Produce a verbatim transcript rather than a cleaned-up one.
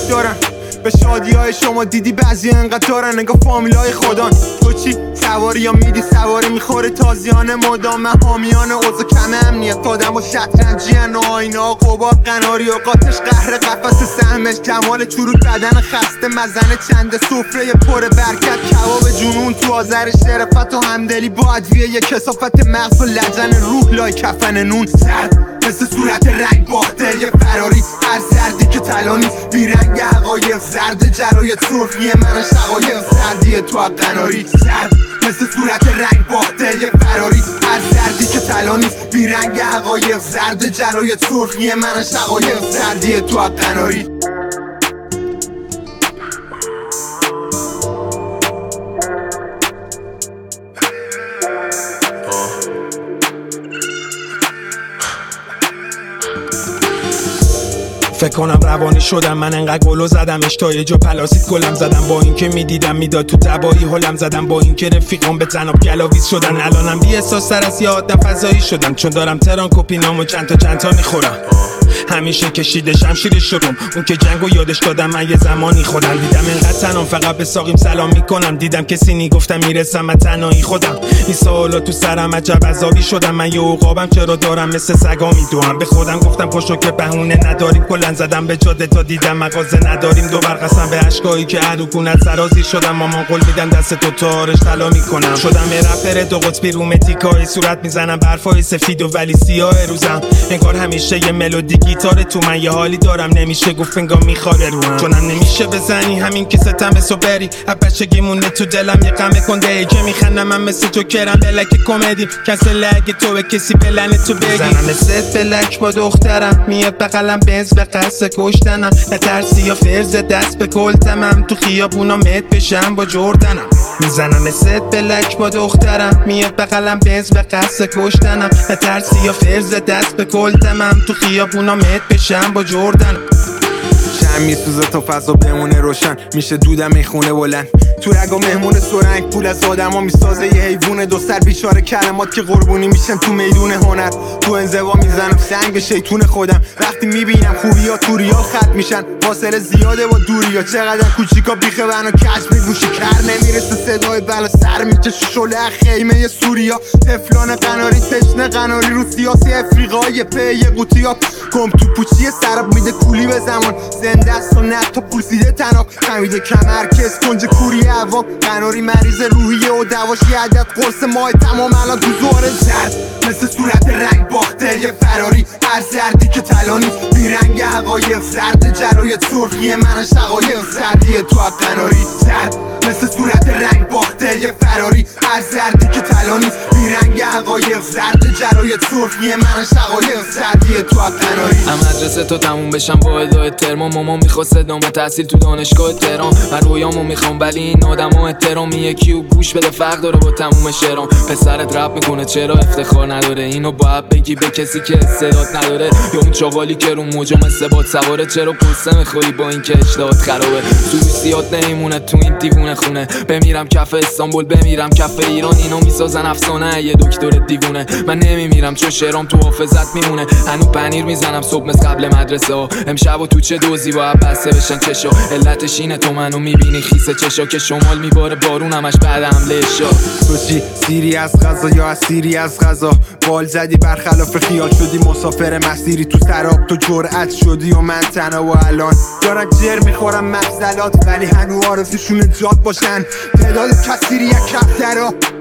دارن. به شادی های شما دیدی بعضی انقدر دارن انگاه فامیل های خودان. تو چی سواری یا میدی سواری میخوره تازیانه مدام. من حامیان اوضاع کم امنیت آدم و شطرنجیان و آینه ها قبار قناری و قاتش قهر قفص سهمش کمال چروک بدن خسته مزن چند سفره پر برکت کباب جنون تو آذر شرفت و همدلی با ادویه یک کثافت مغز و لجن روح لای کفن نون. سرد مثل صورت رنگ باخته یه فراری هر زردی که طلا نیست بیرنگ حقایق زرد جرای سرخیه من شقایق زردی تو قناری. سرد مثل صورت رنگ باخته یه فراری هر زردی که طلا نیست بیرنگ حقایق زرد جرای سرخیه من شقایق زردی تو قناری. فکر کنم روانی شدم من انقدر گلو زدم تا یه جا پلاسید گلم زدم با اینکه میدیدم میداد تو تبایی هلم زدم با اینکه رفیقام به تناب گلاویز شدن. الانم بی احساس تر از یه آدم فضایی شدم چون دارم تران کپینامو چند تا چند تا میخورم. همیشه کشیده شمشیر شدم اون که جنگو یادش دادم من یه زمانی خودم. دیدم انقدر تنام فقط به ساقیم سلام میکنم. دیدم کسی نی گفتم میرسم من تنهایی خودم. این سوالا تو سرم عجب عذابی شدم. من یه عقابم چرا دارم مثل سگا میدوام. به خودم گفتم پاشو که بهونه نداریم کلن زدم به جاده تا دیدم مغازه نداریم. دوبار قسم به اشکایی که عروقونت سرازی شدم. مامان قول میدم دست تو تارش طلا میکنم. شدم یه رپر دو قطبی رومتیکای صورت میزنم برفای سفید و ولی سیاه روزم. انگار همیشه یه ملودی گیتار تو من یه حالی دارم نمیشه گفت انگار میخواره روم. چونم نمیشه بزنی همین که ستم بسو بری بچگی مونه تو دلم یه غم کنده ای که میخندم من مثل تو کرم بلک کمدی کسی لگه تو به کسی بلنه تو بگی زنم مثل بلک با دخترم میاد بغلم بنز به قصد کشتنم نترسی یا فرز دست به کلتمم تو خیابونا مت بشم با جردنم. میزنم مثل بلک با دخترم میاد بغلم بنز به قصد کشتنم نترسی یا فرز دست به کلتمم تو خیابونا مت بشم با جردنم. شم میسوزه تا فضا بمونه روشن میشه دودم میخونه بلند تو رگا مهمون سرنگ پول از آدم ها میسازه یه حیوونه دو سر بیچاره کلمات که قربونی میشن تو میدون هنر. تو انزوا میزنم سنگ به شیطون خودم وقتی میبینم خوبی ها تو ریال خط میشن. فاصله زیاده با دوری ها چقدر کوچیکا بیخه بنا کش میگوشی کر نمیرسه صدای بلا سر میکشه شله خیمه ی سوریا. تفلان قناری تشنه قناری رو سیاسی افریقای پی یه قوطی ها کم تو پوچی سراب میده کولی به زمان زنده است و نه تا پولسیده تناب خمیده کمر کس کنج کوری عوام قناری مریض روحیه و دواشی عدد قرص ماه تمام الان تو زوار زرد مثل صورت رنگ باخته یه فراری هر زردی که طلا نیست بیرنگ حقایق زرد جرای سرخیه من شقایق زردی تو قناری. زرد مثل صورت رنگ باخته یه فراری هر زردی که طلا نیست بیرنگ حقایق زرد جرای سرخیه من شقایق زردی تو قناری. هم مدرسه تا تموم بشم با ادای ترما مامان میخواست ادامه تحصیل تو دانشگاه تهران. من رویامو میخوام ولی این آدمو احترامی یکی و گوش بده فرق داره با تموم شعرام. پسرت رپ میکنه چرا افتخار نداره اینو باید بگی به کسی که استعداد نداره. یا اون چاقالی که رو موجا مثل باد سواره چرا پوسته میخوری با این که اشتهات خرابه. سوئیسیات نمیمونه تو این دیوونه خونه بمیرم کف استانبول بمیرم کف ایران. اینو میسازن افسانه یه دکتر دیوونه. من نمیمیرم چون شعرام تو حافظت میمونه. هنو پنیر میزنم صبح مثل قبل مدرسه ها. امشب و تو چه دوزی باید بسته بشن چشا. علتش اینه تو منو میبینی خیسه چشا که شمال میباره بارون همش بعد حمله شا. تو چی سیری از غذا یا اسیری از غذا بال زدی برخلاف خیال شدی مسافر مسیری تو سراب تو جرأت شدی و من تنها و الان دارن جر میخورم مفصلات ولی هنو آرزوشون جاد باشن تعداد کثیری یک کفترا